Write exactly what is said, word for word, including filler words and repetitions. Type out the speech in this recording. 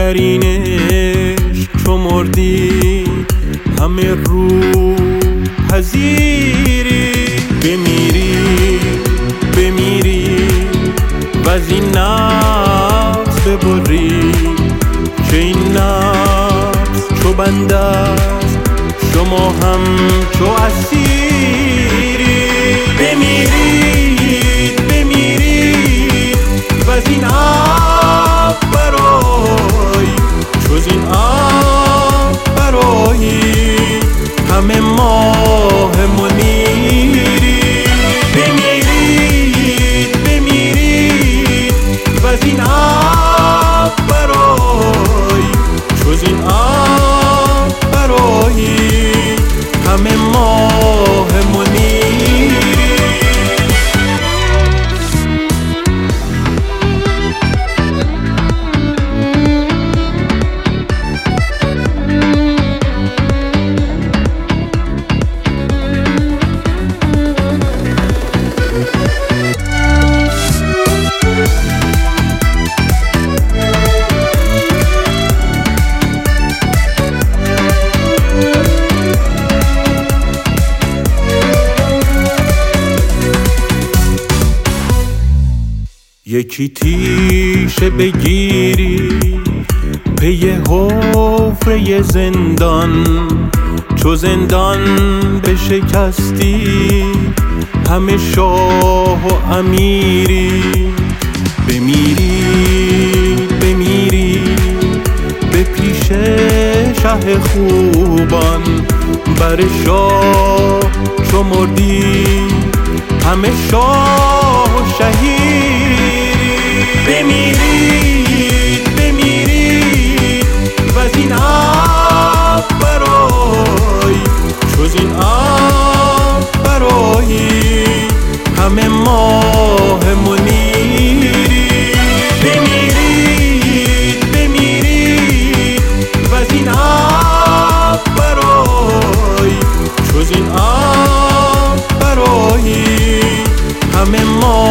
در این عشق چو مردی همه رو پذیری، بمیری بمیری و از این نفس ببری که این نفس چو بنده است شما هم چو اسیری. بمیرید بمیرید و از این آب برای جز این آب برای همه ماه منیری. بمیرید بمیرید و از این آب برای جز این آب برای همه ماه منیری. یکی تیشه بگیری پی حفره زندان، چو زندان بشکستی همه شاه و امیری. بمیری بمیری به پیش شه خوبان، بر شاه چو مردی همه شاه و شهیری. بمیرید بمیرید و از این آب برای جز این آب برای همه ماه منیری. بمیرید بمیرید و از این آب برای جز این آب برای همه ماه